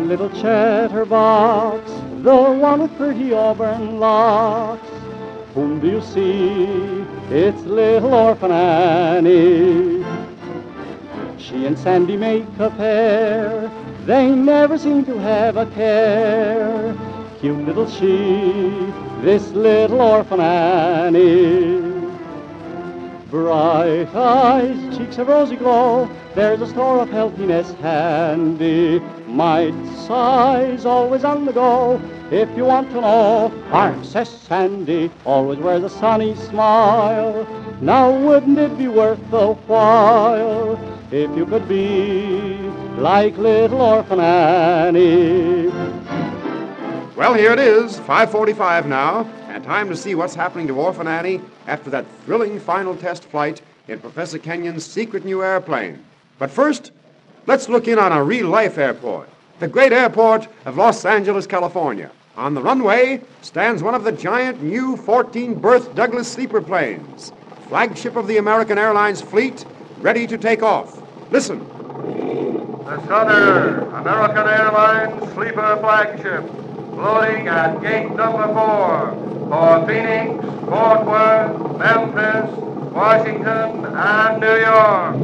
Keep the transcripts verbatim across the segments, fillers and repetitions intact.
and little Chatterbox, the one with pretty auburn locks. Whom do you see? It's little Orphan Annie. She and Sandy make a pair, they never seem to have a care. Cute little she, this little Orphan Annie. Bright eyes, cheeks of rosy glow, there's a store of healthiness handy. Mite size, always on the go, if you want to know. Princess Sandy always wears a sunny smile. Now wouldn't it be worth the while if you could be like little Orphan Annie? Well, here it is, five forty-five now, and time to see what's happening to Orphan Annie after that thrilling final test flight in Professor Kenyon's secret new airplane. But first, let's look in on a real-life airport, the great airport of Los Angeles, California. On the runway stands one of the giant new fourteen-berth Douglas sleeper planes, flagship of the American Airlines fleet, ready to take off. Listen. The Southern American Airlines sleeper flagship, loading at gate number four for Phoenix, Fort Worth, Memphis, Washington, and New York.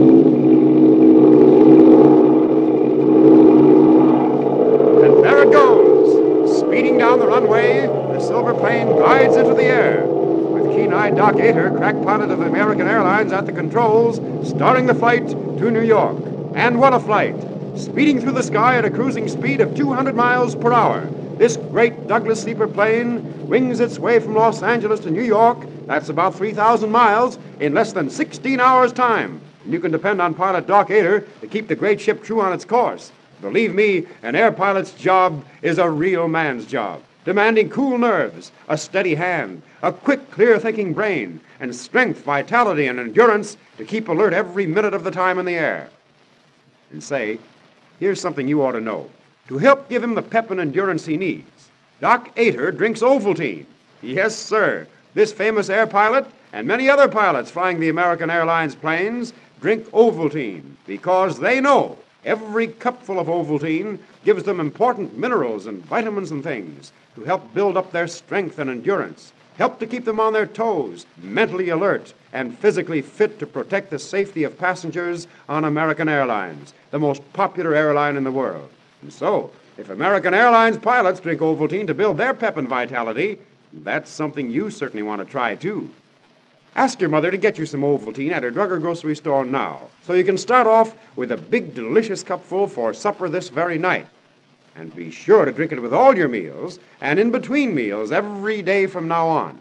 And there it goes. Speeding down the runway, the silver plane glides into the air, with keen-eyed Doc Ater, crack pilot of American Airlines, at the controls, starting the flight to New York. And what a flight! Speeding through the sky at a cruising speed of two hundred miles per hour. This great Douglas sleeper plane wings its way from Los Angeles to New York, that's about three thousand miles, in less than sixteen hours' time. And you can depend on pilot Doc Ater to keep the great ship true on its course. Believe me, an air pilot's job is a real man's job, demanding cool nerves, a steady hand, a quick, clear-thinking brain, and strength, vitality, and endurance to keep alert every minute of the time in the air. And say, here's something you ought to know. To help give him the pep and endurance he needs, Doc Ater drinks Ovaltine. Yes, sir. This famous air pilot and many other pilots flying the American Airlines planes drink Ovaltine because they know every cupful of Ovaltine gives them important minerals and vitamins and things to help build up their strength and endurance, help to keep them on their toes, mentally alert, and physically fit to protect the safety of passengers on American Airlines, the most popular airline in the world. And so, if American Airlines pilots drink Ovaltine to build their pep and vitality, that's something you certainly want to try, too. Ask your mother to get you some Ovaltine at her drug or grocery store now, so you can start off with a big, delicious cupful for supper this very night. And be sure to drink it with all your meals and in between meals every day from now on.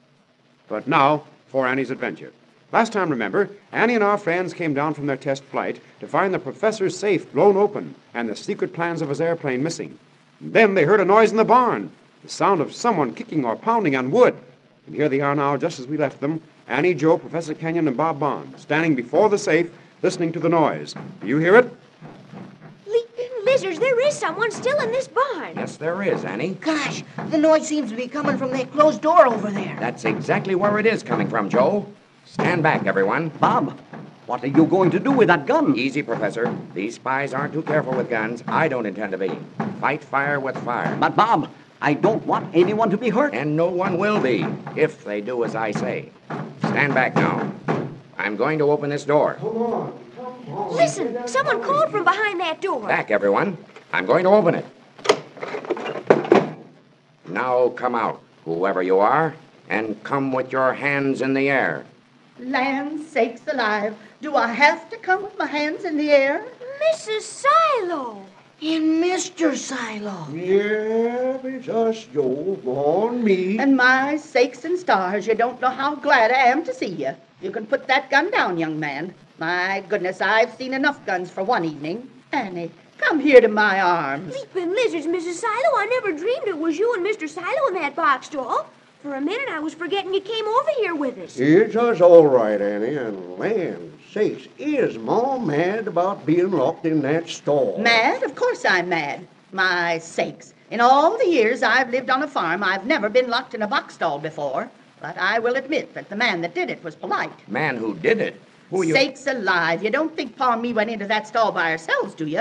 But now, for Annie's adventure. Last time, remember, Annie and our friends came down from their test flight to find the professor's safe blown open and the secret plans of his airplane missing. And then they heard a noise in the barn, the sound of someone kicking or pounding on wood. And here they are now, just as we left them, Annie, Joe, Professor Kenyon, and Bob Bond, standing before the safe, listening to the noise. Do you hear it? Leaping lizards, there is someone still in this barn. Yes, there is, Annie. Gosh, the noise seems to be coming from that closed door over there. That's exactly where it is coming from, Joe. Stand back, everyone. Bob, what are you going to do with that gun? Easy, Professor. These spies aren't too careful with guns. I don't intend to be. Fight fire with fire. But, Bob, I don't want anyone to be hurt. And no one will be, if they do as I say. Stand back now. I'm going to open this door. Come on, come on. Listen, someone called from behind that door. Back, everyone. I'm going to open it. Now come out, whoever you are, and come with your hands in the air. Land sakes alive, do I have to come with my hands in the air? Missus Silo. And Mister Silo. Yeah, it's us, Joe. Go on, me. And my sakes and stars, you don't know how glad I am to see you. You can put that gun down, young man. My goodness, I've seen enough guns for one evening. Annie, come here to my arms. Leaping lizards, Missus Silo. I never dreamed it was you and Mister Silo in that box stall. For a minute, I was forgetting you came over here with us. It's us all right, Annie, and land sakes, is Mom mad about being locked in that stall? Mad? Of course I'm mad. My sakes. In all the years I've lived on a farm, I've never been locked in a box stall before. But I will admit that the man that did it was polite. Man who did it? Who you... Sakes alive, you don't think Pa and me went into that stall by ourselves, do you?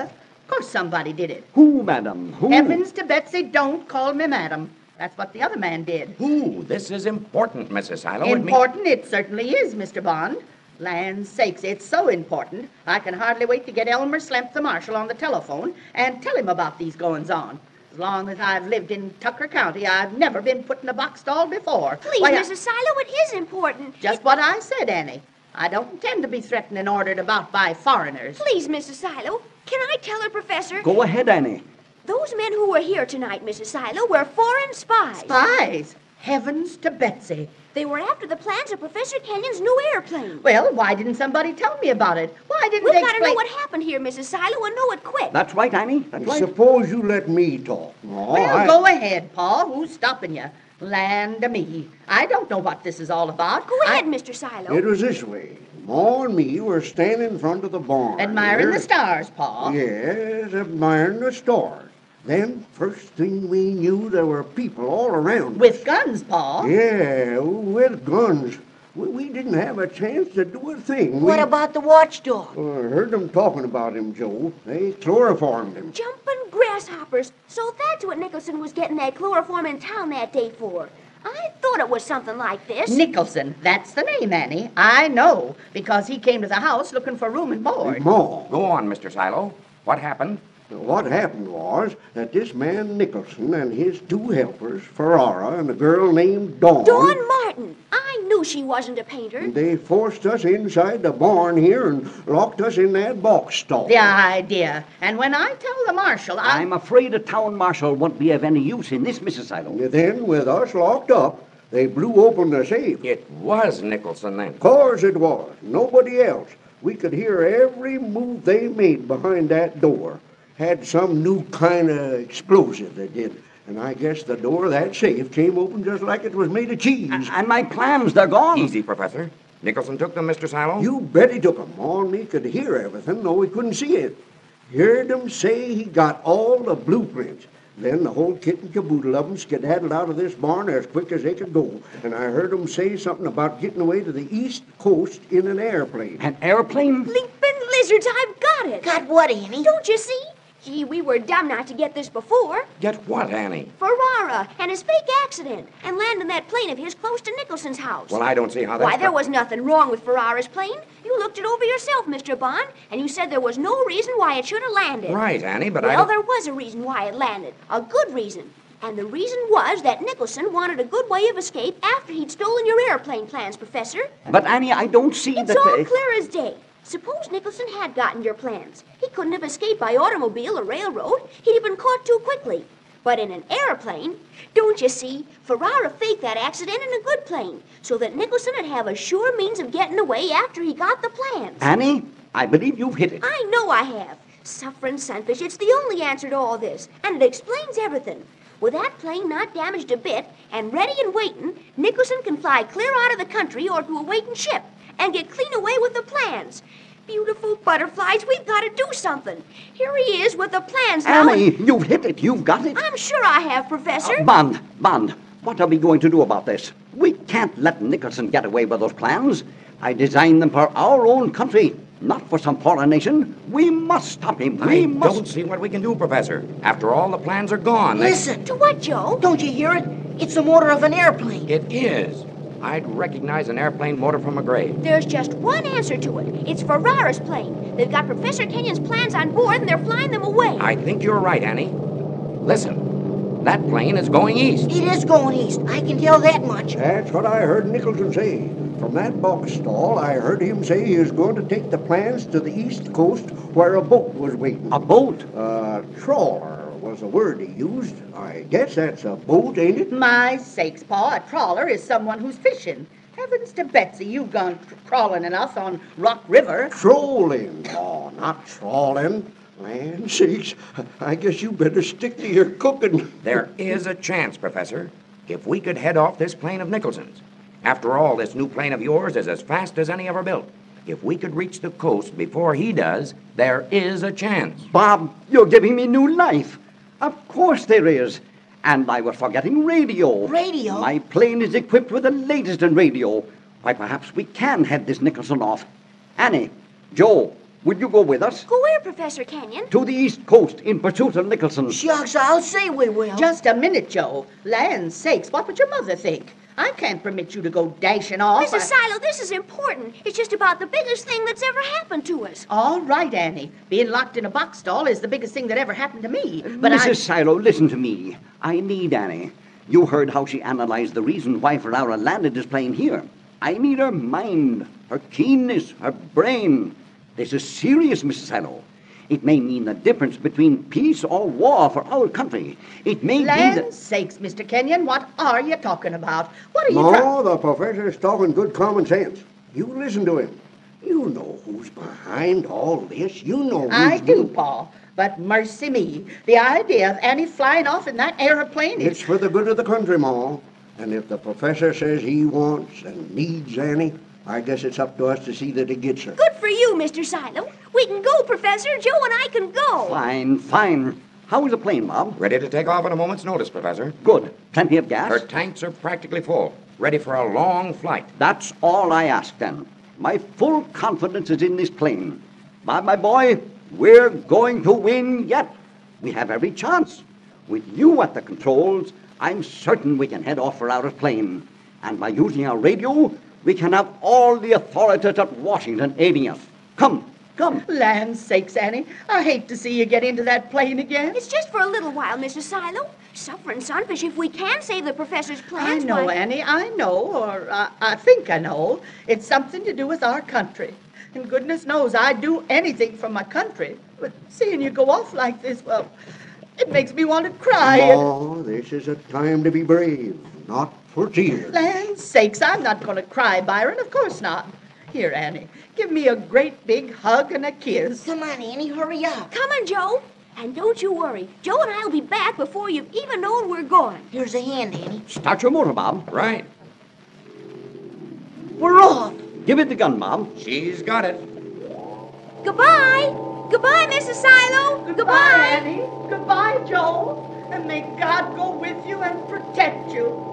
Of course somebody did it. Who, madam? Who? Heavens to Betsy, don't call me madam. That's what the other man did. Who? This is important, Missus Silo. It Important it certainly is, Mister Bond. Land's sakes, it's so important. I can hardly wait to get Elmer Slemp, the marshal, on the telephone and tell him about these goings-on. As long as I've lived in Tucker County, I've never been put in a box stall before. Please, Why, I- Missus Silo, it is important. Just It- what I said, Annie. I don't intend to be threatened and ordered about by foreigners. Please, Missus Silo, can I tell her, Professor? Go ahead, Annie. Those men who were here tonight, Missus Silo, were foreign spies. Spies? Heavens to Betsy. They were after the plans of Professor Kenyon's new airplane. Well, why didn't somebody tell me about it? Why didn't We've they got to explain... know what happened here, Missus Silo, and know it quick. That's right, Annie. That's right. Suppose you let me talk. No, Well, I- go ahead, Pa. Who's stopping you? Land of me. I don't know what this is all about. Go I- ahead, Mister Silo. It was this way. Ma and me were standing in front of the barn. Admiring here. the stars, Pa. Yes, admiring the stars. Then, first thing we knew, there were people all around. With guns, Pa. Yeah, with guns. We, we didn't have a chance to do a thing. What we, about the watchdog? Uh, I heard them talking about him, Joe. They chloroformed him. Jumping grasshoppers. So that's what Nicholson was getting that chloroform in town that day for. I thought it was something like this. Nicholson, that's the name, Annie. I know, because he came to the house looking for room and board. Ma, Go on, Mister Silo. What happened? what happened was that this man Nicholson and his two helpers, Ferrara and a girl named Dawn, Dawn Martin. I knew she wasn't a painter. they forced us inside the barn here and locked us in that box stall. The idea. And when I tell the marshal, I... I'm afraid a town marshal won't be of any use in this, Missus Silo. Then, with us locked up, they blew open the safe. It was Nicholson then. Of course it was. Nobody else. We could hear every move they made behind that door. Had some new kind of explosive they did. And I guess the door of that safe came open just like it was made of cheese. And my plans, they're gone. Easy, Professor. Nicholson took them, Mister Silo? You bet he took 'em. All me could hear everything, though he couldn't see it. Heard him say he got all the blueprints. Then the whole kit and caboodle of 'em skedaddled out of this barn as quick as they could go. And I heard 'em say something about getting away to the east coast in an airplane. An airplane? Leaping lizards, I've got it. Got what, Annie? Don't you see? Gee, we were dumb not to get this before. Get what, Annie? Ferrara and his fake accident and landing that plane of his close to Nicholson's house. Well, I don't see how that's... Why, there was nothing wrong with Ferrara's plane. You looked it over yourself, Mister Bond, and you said there was no reason why it should have landed. Right, Annie, but I Well, don't... there was a reason why it landed. A good reason. And the reason was that Nicholson wanted a good way of escape after he'd stolen your airplane plans, Professor. But, Annie, I don't see It's that... all uh, clear as day. Suppose Nicholson had gotten your plans. He couldn't have escaped by automobile or railroad. He'd have been caught too quickly. But in an airplane, don't you see, Ferrara faked that accident in a good plane so that Nicholson would have a sure means of getting away after he got the plans. Annie, I believe you've hit it. I know I have. Suffering sunfish, it's the only answer to all this, and it explains everything. With that plane not damaged a bit and ready and waiting, Nicholson can fly clear out of the country or to a waiting ship and get clean away with the plans. Beautiful butterflies, we've got to do something. Here he is with the plans now. Annie, you've hit it. You've got it. I'm sure I have, Professor. Uh, Bond, Bond, what are we going to do about this? We can't let Nicholson get away with those plans. I designed them for our own country, not for some foreign nation. We must stop him. We I must... don't see what we can do, Professor. After all, the plans are gone. They- Listen. To what, Joe? Don't you hear it? It's the motor of an airplane. It is. I'd recognize an airplane motor from a grave. There's just one answer to it. It's Ferrara's plane. They've got Professor Kenyon's plans on board, and they're flying them away. I think you're right, Annie. Listen, that plane is going east. It is going east. I can tell that much. That's what I heard Nicholson say. From that box stall, I heard him say he was going to take the plans to the east coast where a boat was waiting. A boat? Uh, trawler was the word he used. I guess that's a boat, ain't it? My sakes, Pa, a trawler is someone who's fishing. Heavens to Betsy, you've gone tr- crawling enough on Rock River. Trolling. Oh, not trawling. Land sakes, I guess you better stick to your cooking. There is a chance, Professor, if we could head off this plane of Nicholson's. After all, this new plane of yours is as fast as any ever built. If we could reach the coast before he does, there is a chance. Bob, you're giving me new life. Of course there is. And I was forgetting radio. Radio? My plane is equipped with the latest in radio. Why, perhaps we can head this Nicholson off. Annie, Joe, Would you go with us? Go where, Professor Kenyon? To the East Coast in pursuit of Nicholson. Shucks, I'll say we will. Just a minute, Joe. Land's sakes, what would your mother think? I can't permit you to go dashing off. Missus Silo, this is important. It's just about the biggest thing that's ever happened to us. All right, Annie. Being locked in a box stall is the biggest thing that ever happened to me. But Missus I... Silo, listen to me. I need Annie. You heard how she analyzed the reason why Ferrara landed his plane here. I need her mind, her keenness, her brain. This is serious, Missus Silo. It may mean the difference between peace or war for our country. It may be that... Land's sakes, Mister Kenyon, what are you talking about? What are you No, trying... the professor's talking good common sense. You listen to him. You know who's behind all this. You know who's... I do, Paul. But mercy me, the idea of Annie flying off in that aeroplane is... It's for the good of the country, Ma. And if the professor says he wants and needs Annie, I guess it's up to us to see that he gets her. Good for you, Mister Silo. We can go, Professor. Joe and I can go. Fine, fine. How is the plane, Bob? Ready to take off at a moment's notice, Professor. Good. Plenty of gas? Her tanks are practically full, ready for a long flight. That's all I ask, then. My full confidence is in this plane. Bob, my boy, we're going to win yet. We have every chance. With you at the controls, I'm certain we can head off for our plane. And by using our radio, we can have all the authorities at Washington aiding us. Come, come. Land's sakes, Annie, I hate to see you get into that plane again. It's just for a little while, Mister Silo. Suffering sunfish, if we can save the professor's I plans, know, why... Annie, I know, or uh, I think I know. It's something to do with our country. And goodness knows I'd do anything for my country. But seeing you go off like this, well, it makes me want to cry. Oh, this is a time to be brave, not for tears. Land's sakes, I'm not going to cry, Byron. Of course not. Here, Annie, give me a great big hug and a kiss. Come on, Annie, hurry up. Come on, Joe. And don't you worry. Joe and I'll be back before you've even known we're going. Here's a hand, Annie. Start your motor, Bob. Right. We're off. Give it the gun, Bob. She's got it. Goodbye. Goodbye, Missus Silo. Goodbye, Annie. Goodbye, Joe. And may God go with you and protect you.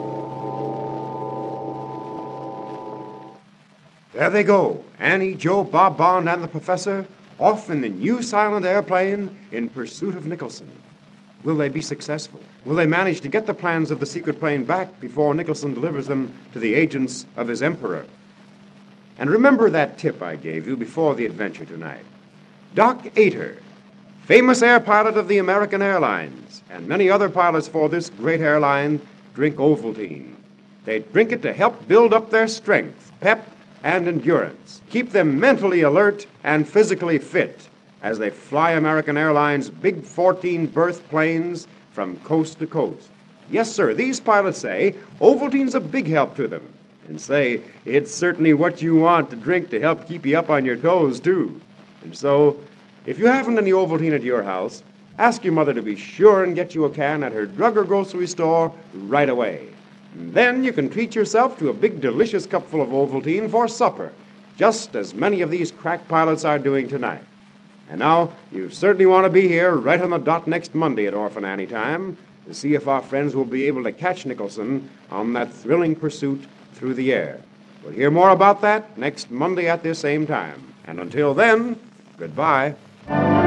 There they go, Annie, Joe, Bob Bond, and the professor, off in the new silent airplane in pursuit of Nicholson. Will they be successful? Will they manage to get the plans of the secret plane back before Nicholson delivers them to the agents of his emperor? And remember that tip I gave you before the adventure tonight. Doc Ater, famous air pilot of the American Airlines, and many other pilots for this great airline, drink Ovaltine. They drink it to help build up their strength, pep, and endurance, keep them mentally alert and physically fit as they fly American Airlines' big fourteen-berth planes from coast to coast. Yes, sir, these pilots say Ovaltine's a big help to them, and say it's certainly what you want to drink to help keep you up on your toes, too. And so, if you haven't any Ovaltine at your house, ask your mother to be sure and get you a can at her drug or grocery store right away. And then you can treat yourself to a big, delicious cupful of Ovaltine for supper, just as many of these crack pilots are doing tonight. And now, you certainly want to be here right on the dot next Monday at Orphan Annie time to see if our friends will be able to catch Nicholson on that thrilling pursuit through the air. We'll hear more about that next Monday at this same time. And until then, goodbye.